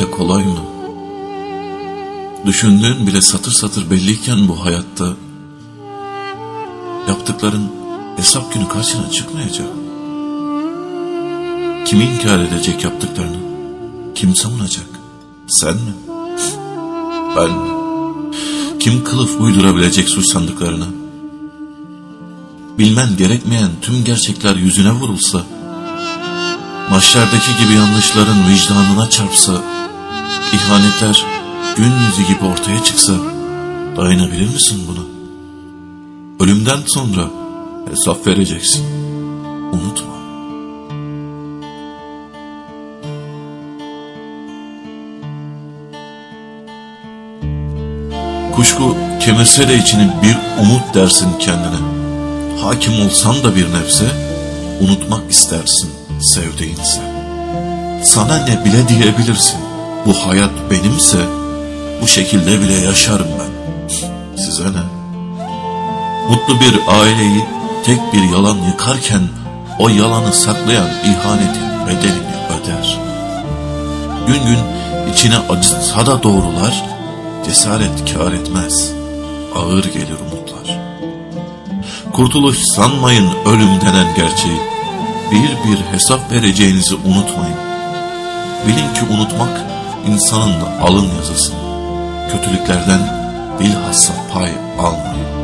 öyle kolay mı? Düşündüğün bile satır satır belliyken bu hayatta, yaptıkların hesap günü karşına çıkmayacak. Kim inkar edecek yaptıklarını? Kim savunacak? Sen mi? Ben mi? Kim kılıf uydurabilecek suç sandıklarına? Bilmen gerekmeyen tüm gerçekler yüzüne vurulsa, mahşerdeki gibi yanlışların vicdanına çarpsa, ihanetler gün yüzü gibi ortaya çıksa, dayanabilir misin buna? Ölümden sonra hesap vereceksin. Unutma. Kuşku kemirse de içini bir umut dersin kendine. Hakim olsan da bir nefse, unutmak istersin sevdiğinse. Sana ne bile diyebilirsin. Bu hayat benimse, bu şekilde bile yaşarım ben. Size ne? Mutlu bir aileyi tek bir yalan yıkarken, o yalanı saklayan ihanetin bedelini öder. Gün gün içine acıtsa da doğrular, cesaret kâr etmez, ağır gelir umutlar. Kurtuluş sanmayın ölüm denen gerçeği, bir bir hesap vereceğinizi unutmayın. Bilin ki unutmak insanın alın yazısı, kötülüklerden bilhassa pay almayın.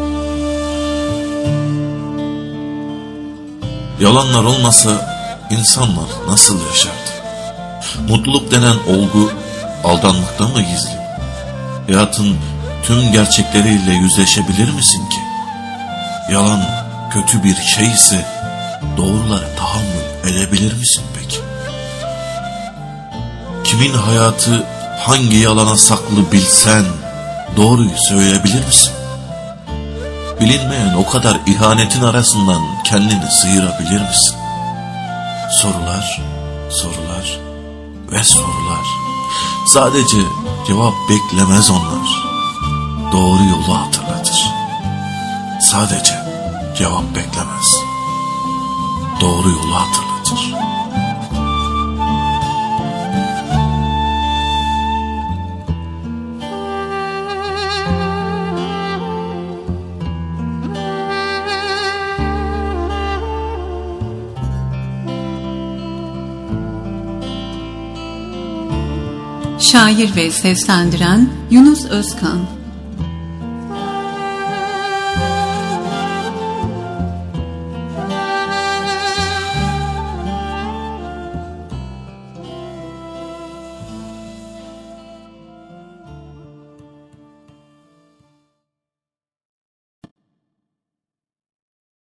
Yalanlar olmasa insanlar nasıl yaşardı? Mutluluk denen olgu aldanmakta mı gizli? Hayatın tüm gerçekleriyle yüzleşebilir misin ki? Yalan kötü bir şey ise doğrulara tahammül edebilir misin peki? Kimin hayatı hangi yalana saklı bilsen doğruyu söyleyebilir misin? Bilinmeyen o kadar ihanetin arasından kendini sıyırabilir misin? Sorular, sorular ve sorular. Sadece cevap beklemez onlar. Doğru yolu hatırlatır. Sadece cevap beklemez. Doğru yolu hatırlatır. Şair ve seslendiren Yunus Özkan.